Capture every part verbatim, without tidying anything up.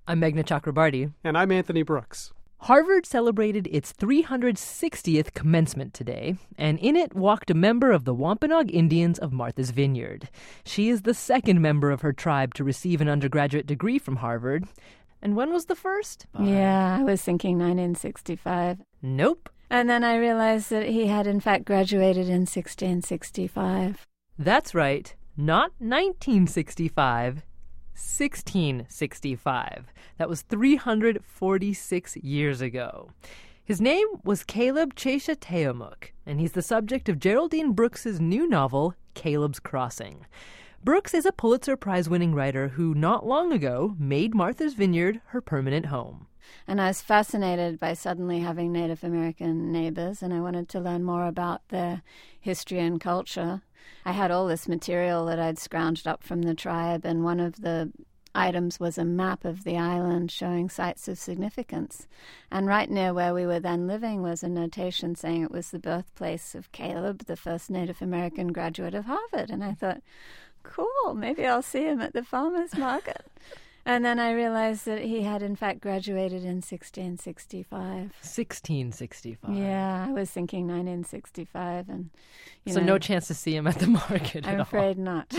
I'm Meghna Chakrabarty. And I'm Anthony Brooks. Harvard celebrated its three hundred sixtieth commencement today, and in it walked a member of the Wampanoag Indians of Martha's Vineyard. She is the second member of her tribe to receive an undergraduate degree from Harvard. And when was the first? Yeah, I was thinking nineteen sixty-five. Nope. And then I realized that he had in fact graduated in sixteen sixty-five. That's right. Not nineteen sixty-five. sixteen sixty-five. That was three hundred forty-six years ago. His name was Caleb Cheshire-Teomuk, and he's the subject of Geraldine Brooks's new novel, Caleb's Crossing. Brooks is a Pulitzer Prize-winning writer who not long ago made Martha's Vineyard her permanent home. And I was fascinated by suddenly having Native American neighbors, and I wanted to learn more about their history and culture. I had all this material that I'd scrounged up from the tribe, and one of the items was a map of the island showing sites of significance. And right near where we were then living was a notation saying it was the birthplace of Caleb, the first Native American graduate of Harvard. And I thought, cool, maybe I'll see him at the farmer's market. And then I realized that he had, in fact, graduated in sixteen sixty-five. sixteen sixty-five. Yeah, I was thinking nineteen sixty-five. and you So know, no chance to see him at the market I'm at afraid all. not.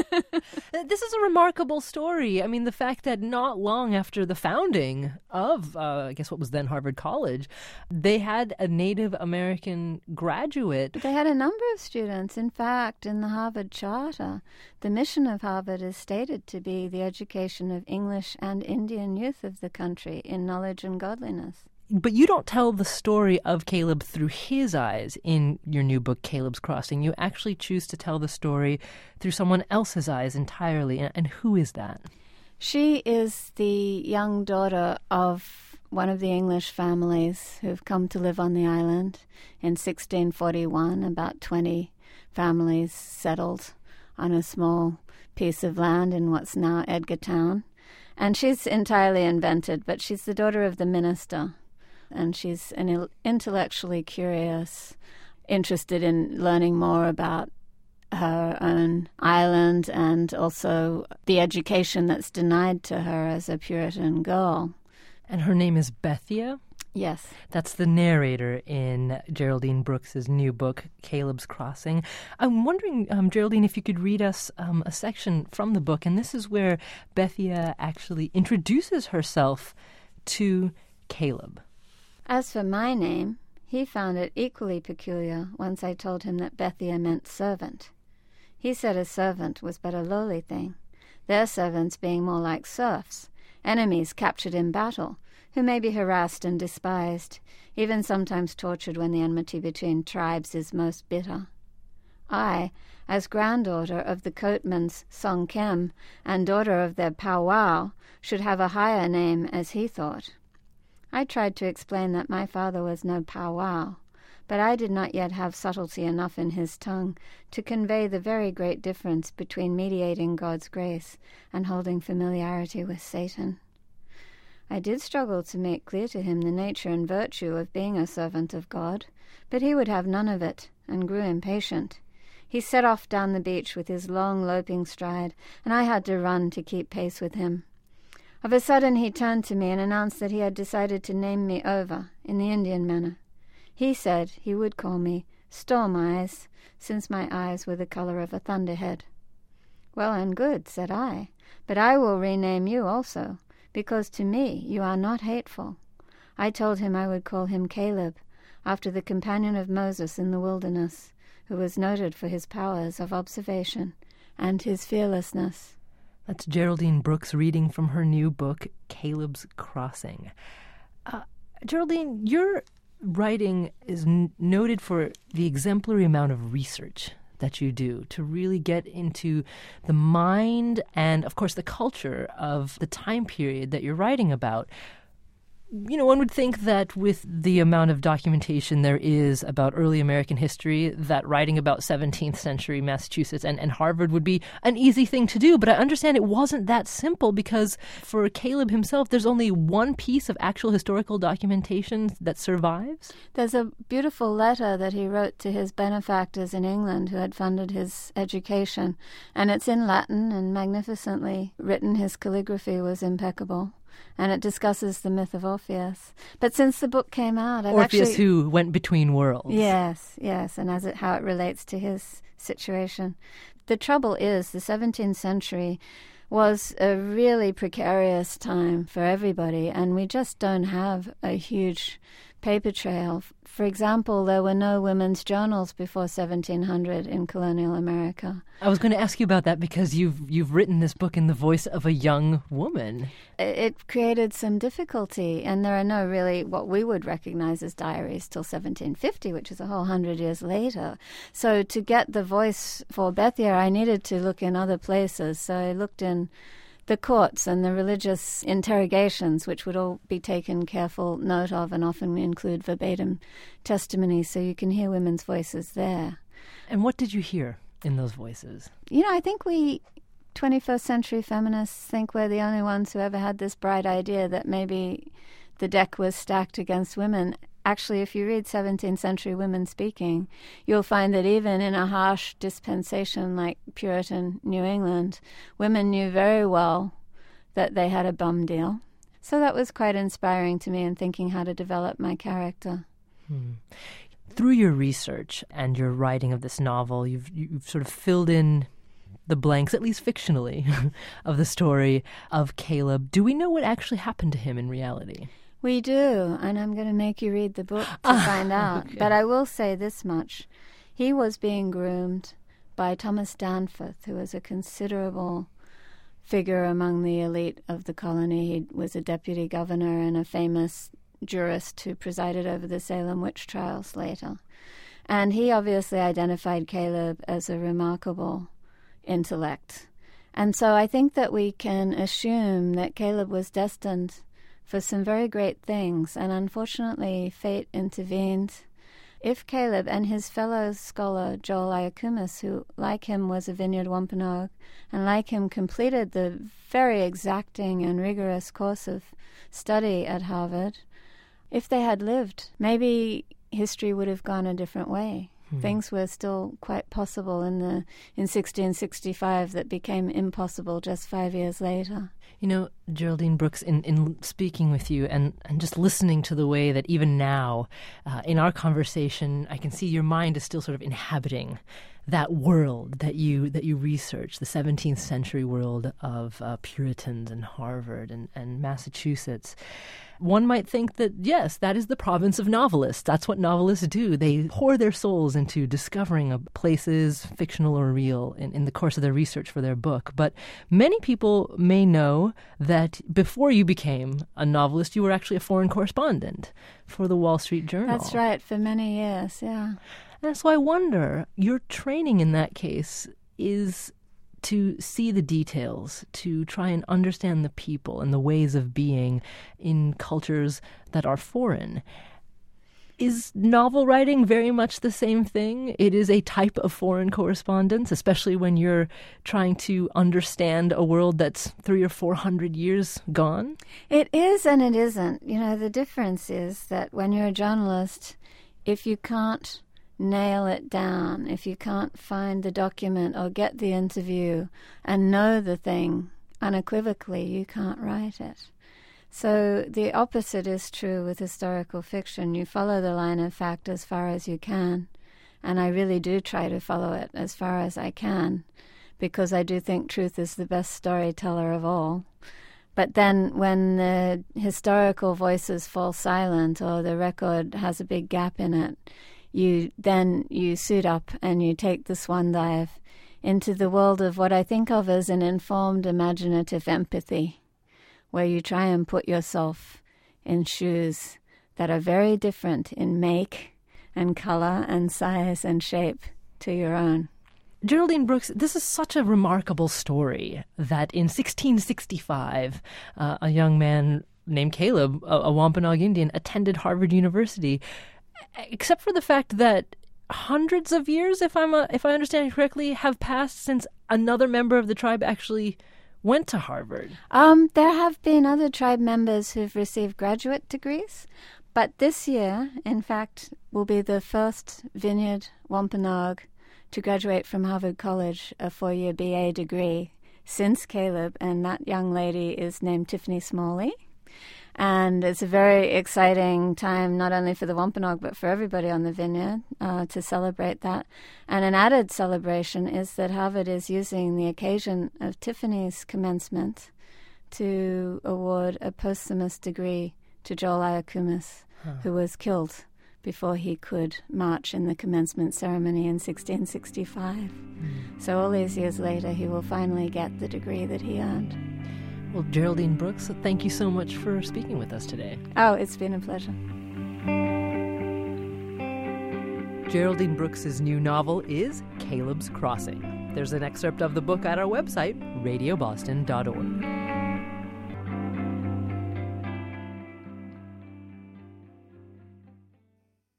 This is a remarkable story. I mean, the fact that not long after the founding of, uh, I guess what was then Harvard College, they had a Native American graduate. But they had a number of students. In fact, in the Harvard Charter, the mission of Harvard is stated to be the education of English and Indian youth of the country in knowledge and godliness. But you don't tell the story of Caleb through his eyes in your new book, Caleb's Crossing. You actually choose to tell the story through someone else's eyes entirely. And who is that? She is the young daughter of one of the English families who've come to live on the island. In sixteen forty-one, about twenty families settled on a small piece of land in what's now Edgartown. And she's entirely invented, but she's the daughter of the minister. And she's an intellectually curious, interested in learning more about her own island and also the education that's denied to her as a Puritan girl. And her name is Bethia? Yes. That's the narrator in Geraldine Brooks's new book, Caleb's Crossing. I'm wondering, um, Geraldine, if you could read us um, a section from the book. And this is where Bethia actually introduces herself to Caleb. As for my name, he found it equally peculiar once I told him that Bethia meant servant. He said a servant was but a lowly thing, their servants being more like serfs, enemies captured in battle, who may be harassed and despised, even sometimes tortured when the enmity between tribes is most bitter. I, as granddaughter of the Coatmans Song Kem and daughter of their powwow, should have a higher name, as he thought. I tried to explain that my father was no powwow, but I did not yet have subtlety enough in his tongue to convey the very great difference between mediating God's grace and holding familiarity with Satan. I did struggle to make clear to him the nature and virtue of being a servant of God, but he would have none of it, and grew impatient. He set off down the beach with his long loping stride, and I had to run to keep pace with him. Of a sudden he turned to me and announced that he had decided to name me Over, in the Indian manner. He said he would call me Storm Eyes, since my eyes were the color of a thunderhead. Well and good, said I, but I will rename you also, because to me you are not hateful. I told him I would call him Caleb, after the companion of Moses in the wilderness, who was noted for his powers of observation and his fearlessness. That's Geraldine Brooks reading from her new book, Caleb's Crossing. Uh, Geraldine, your writing is n- noted for the exemplary amount of research that you do to really get into the mind and, of course, the culture of the time period that you're writing about. You know, one would think that with the amount of documentation there is about early American history, that writing about seventeenth century Massachusetts and, and Harvard would be an easy thing to do. But I understand it wasn't that simple, because for Caleb himself, there's only one piece of actual historical documentation that survives. There's a beautiful letter that he wrote to his benefactors in England who had funded his education, and it's in Latin and magnificently written. His calligraphy was impeccable. and it discusses the myth of Orpheus. But since the book came out, I've Orpheus actually... who went between worlds. Yes, yes, and as it, how it relates to his situation. The trouble is, the seventeenth century was a really precarious time for everybody, and we just don't have a huge paper trail. For example, there were no women's journals before seventeen hundred in colonial America. I was going to ask you about that because you've you've written this book in the voice of a young woman. It created some difficulty, and there are no really what we would recognize as diaries till seventeen fifty, which is a whole hundred years later. So to get the voice for Bethia, I needed to look in other places. So I looked in the courts and the religious interrogations, which would all be taken careful note of and often include verbatim testimony, so you can hear women's voices there. And what did you hear in those voices? You know, I think we twenty-first century feminists think we're the only ones who ever had this bright idea that maybe the deck was stacked against women. Actually, if you read seventeenth century women speaking, you'll find that even in a harsh dispensation like Puritan New England, women knew very well that they had a bum deal. So that was quite inspiring to me in thinking how to develop my character. Hmm. Through your research and your writing of this novel, you've, you've sort of filled in the blanks, at least fictionally, of the story of Caleb. Do we know what actually happened to him in reality? We do, and I'm going to make you read the book to find out. Okay. But I will say this much. He was being groomed by Thomas Danforth, who was a considerable figure among the elite of the colony. He was a deputy governor and a famous jurist who presided over the Salem witch trials later. And he obviously identified Caleb as a remarkable intellect. And so I think that we can assume that Caleb was destined for some very great things, and unfortunately fate intervened. If Caleb and his fellow scholar Joel Iacumas, who like him was a Vineyard Wampanoag, and like him completed the very exacting and rigorous course of study at Harvard, if they had lived, maybe history would have gone a different way. Hmm. Things were still quite possible in the in sixteen sixty-five that became impossible just five years later. You know, Geraldine Brooks, in, in speaking with you and, and just listening to the way that even now, uh, in our conversation, I can see your mind is still sort of inhabiting that world that you that you research, the seventeenth century world of uh, Puritans and Harvard and, and Massachusetts. One might think that, yes, that is the province of novelists. That's what novelists do. They pour their souls into discovering places, fictional or real, in, in the course of their research for their book. But many people may know that before you became a novelist, you were actually a foreign correspondent for the Wall Street Journal. That's right, for many years, yeah. And so I wonder, your training in that case is to see the details, to try and understand the people and the ways of being in cultures that are foreign. Is novel writing very much the same thing? It is a type of foreign correspondence, especially when you're trying to understand a world that's three or four hundred years gone? It is and it isn't. You know, the difference is that when you're a journalist, if you can't nail it down, if you can't find the document or get the interview and know the thing unequivocally, you can't write it. So the opposite is true with historical fiction. You follow the line of fact as far as you can, and I really do try to follow it as far as I can, because I do think truth is the best storyteller of all. But then when the historical voices fall silent or the record has a big gap in it, you then you suit up and you take the swan dive into the world of what I think of as an informed, imaginative empathy, where you try and put yourself in shoes that are very different in make and color and size and shape to your own. Geraldine Brooks, this is such a remarkable story that in sixteen sixty-five, uh, a young man named Caleb, a, a Wampanoag Indian, attended Harvard University. Except for the fact that hundreds of years, if I'm a, if I understand correctly, have passed since another member of the tribe actually went to Harvard. Um, there have been other tribe members who've received graduate degrees, but this year, in fact, will be the first Vineyard Wampanoag to graduate from Harvard College, a four-year B A degree, since Caleb, and that young lady is named Tiffany Smalley. And it's a very exciting time, not only for the Wampanoag, but for everybody on the vineyard uh, to celebrate that. And an added celebration is that Harvard is using the occasion of Tiffany's commencement to award a posthumous degree to Joel Iacumis, huh. who was killed before he could march in the commencement ceremony in sixteen sixty-five. Mm. So all these years later, he will finally get the degree that he earned. Well, Geraldine Brooks, thank you so much for speaking with us today. Oh, it's been a pleasure. Geraldine Brooks' new novel is Caleb's Crossing. There's an excerpt of the book at our website, radio boston dot org.